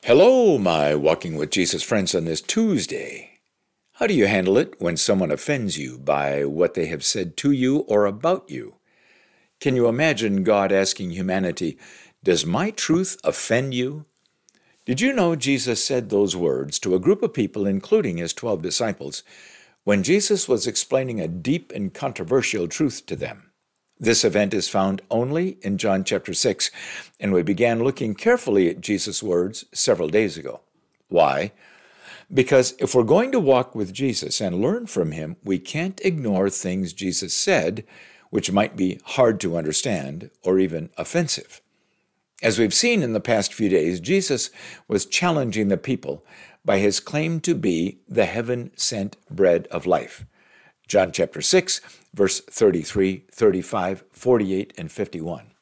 Hello, my Walking with Jesus friends on this Tuesday. How do you handle it when someone offends you by what they have said to you or about you? Can you imagine God asking humanity, "Does my truth offend you?" Did you know Jesus said those words to a group of people, including his 12 disciples, when Jesus was explaining a deep and controversial truth to them? This event is found only in John chapter 6, and we began looking carefully at Jesus' words several days ago. Why? Because if we're going to walk with Jesus and learn from him, we can't ignore things Jesus said, which might be hard to understand or even offensive. As we've seen in the past few days, Jesus was challenging the people by his claim to be the heaven-sent bread of life. John chapter 6, verse 33, 35, 48, and 51.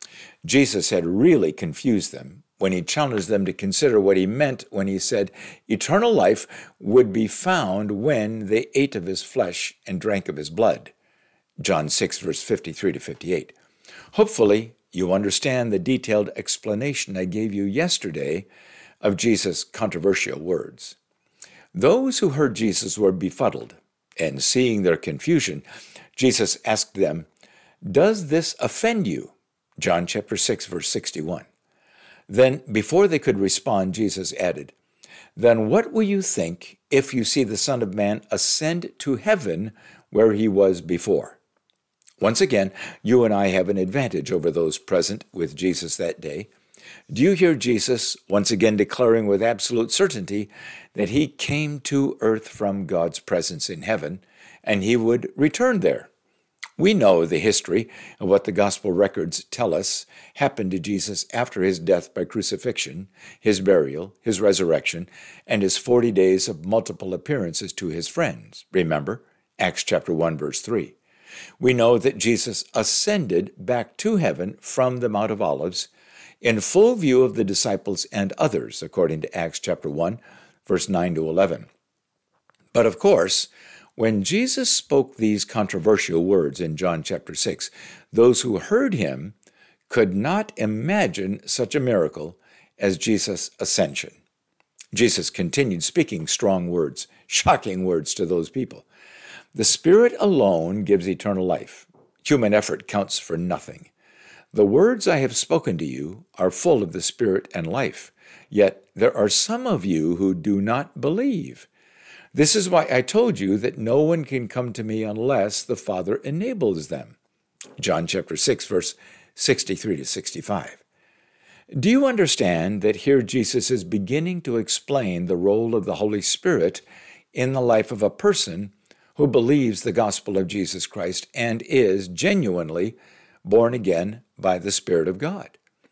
Jesus had really confused them when he challenged them to consider what he meant when he said eternal life would be found when they ate of his flesh and drank of his blood. John 6, verse 53 to 58. Hopefully, you understand the detailed explanation I gave you yesterday of Jesus' controversial words. Those who heard Jesus were befuddled, and seeing their confusion, Jesus asked them, "Does this offend you?" John chapter 6, verse 61. Then, before they could respond, Jesus added, "Then what will you think if you see the Son of Man ascend to heaven where he was before?" Once again, you and I have an advantage over those present with Jesus that day. Do you hear Jesus once again declaring with absolute certainty that he came to earth from God's presence in heaven, and he would return there? We know the history of what the gospel records tell us happened to Jesus after his death by crucifixion, his burial, his resurrection, and his 40 days of multiple appearances to his friends. Remember, Acts chapter 1, verse 3. We know that Jesus ascended back to heaven from the Mount of Olives in full view of the disciples and others, according to Acts chapter 1, verse 9 to 11. But of course, when Jesus spoke these controversial words in John chapter 6, those who heard him could not imagine such a miracle as Jesus' ascension. Jesus continued speaking strong words, shocking words to those people. The Spirit alone gives eternal life. Human effort counts for nothing. The words I have spoken to you are full of the Spirit and life, yet there are some of you who do not believe. This is why I told you that no one can come to me unless the Father enables them. John chapter 6, verse 63 to 65. Do you understand that here Jesus is beginning to explain the role of the Holy Spirit in the life of a person who believes the gospel of Jesus Christ and is genuinely born again by the Spirit of God?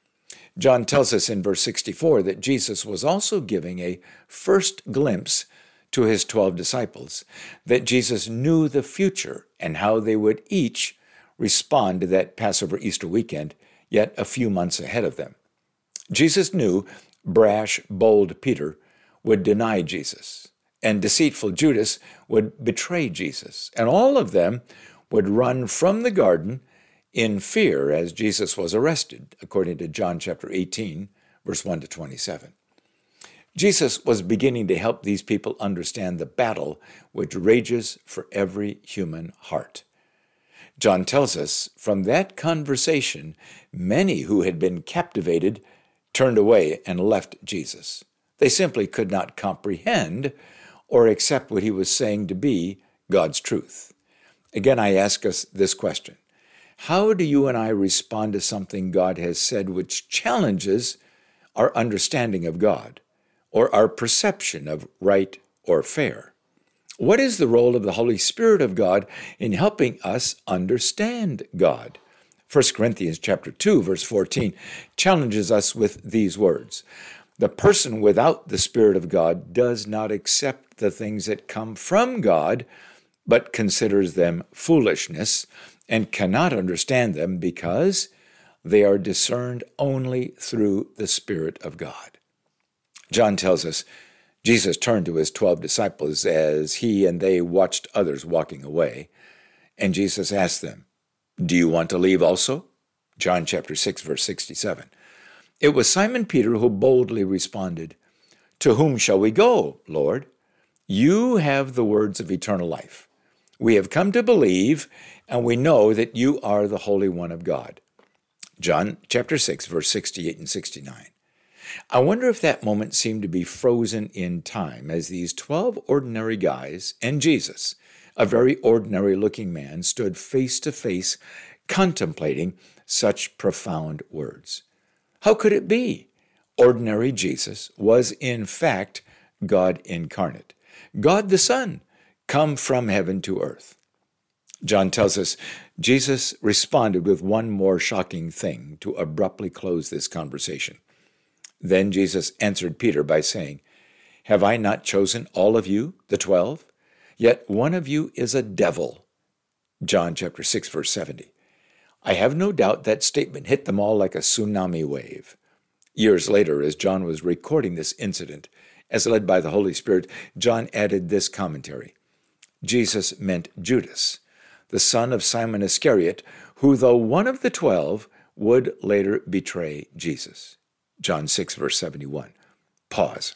John tells us in verse 64 that Jesus was also giving a first glimpse to his 12 disciples, that Jesus knew the future and how they would each respond to that Passover Easter weekend, yet a few months ahead of them. Jesus knew brash, bold Peter would deny Jesus, and deceitful Judas would betray Jesus, and all of them would run from the garden in fear as Jesus was arrested, according to John chapter 18, verse 1 to 27. Jesus was beginning to help these people understand the battle which rages for every human heart. John tells us from that conversation, many who had been captivated turned away and left Jesus. They simply could not comprehend or accept what he was saying to be God's truth. Again, I ask us this question. How do you and I respond to something God has said which challenges our understanding of God or our perception of right or fair? What is the role of the Holy Spirit of God in helping us understand God? 1 Corinthians chapter 2, verse 14 challenges us with these words. The person without the Spirit of God does not accept the things that come from God, but considers them foolishness and cannot understand them because they are discerned only through the Spirit of God. John tells us Jesus turned to his 12 disciples as he and they watched others walking away, and Jesus asked them, "Do you want to leave also?" John chapter 6, verse 67. It was Simon Peter who boldly responded, To whom shall we go, Lord? You have the words of eternal life. We have come to believe, and we know that you are the Holy One of God. John chapter 6, verse 68 and 69. I wonder if that moment seemed to be frozen in time as these 12 ordinary guys and Jesus, a very ordinary-looking man, stood face to face contemplating such profound words. How could it be? Ordinary Jesus was, in fact, God incarnate, God the Son, come from heaven to earth. John tells us Jesus responded with one more shocking thing to abruptly close this conversation. Then Jesus answered Peter by saying, Have I not chosen all of you, the 12? Yet one of you is a devil. John chapter 6, verse 70. I have no doubt that statement hit them all like a tsunami wave. Years later, as John was recording this incident, as led by the Holy Spirit, John added this commentary. Jesus meant Judas, the son of Simon Iscariot, who, though one of the 12, would later betray Jesus. John 6, verse 71. Pause.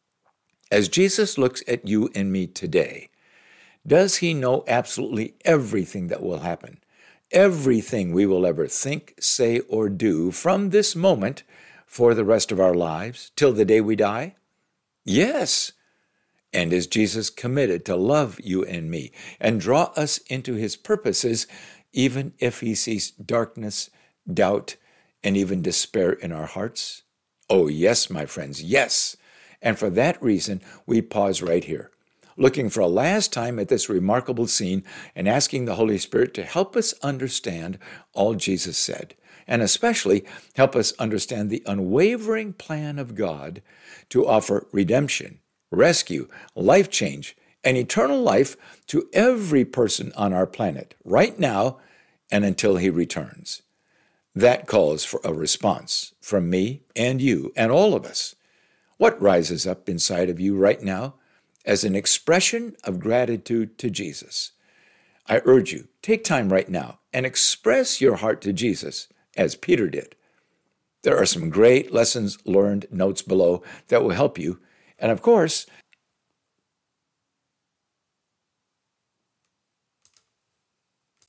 As Jesus looks at you and me today, does he know absolutely everything that will happen? Everything we will ever think, say, or do from this moment for the rest of our lives till the day we die? Yes. And is Jesus committed to love you and me and draw us into his purposes, even if he sees darkness, doubt, and even despair in our hearts? Oh, yes, my friends, yes. And for that reason, we pause right here, looking for a last time at this remarkable scene and asking the Holy Spirit to help us understand all Jesus said, and especially help us understand the unwavering plan of God to offer redemption, rescue, life change, and eternal life to every person on our planet right now and until he returns. That calls for a response from me and you and all of us. What rises up inside of you right now as an expression of gratitude to Jesus? I urge you, take time right now and express your heart to Jesus as Peter did. There are some great lessons learned notes below that will help you. And of course,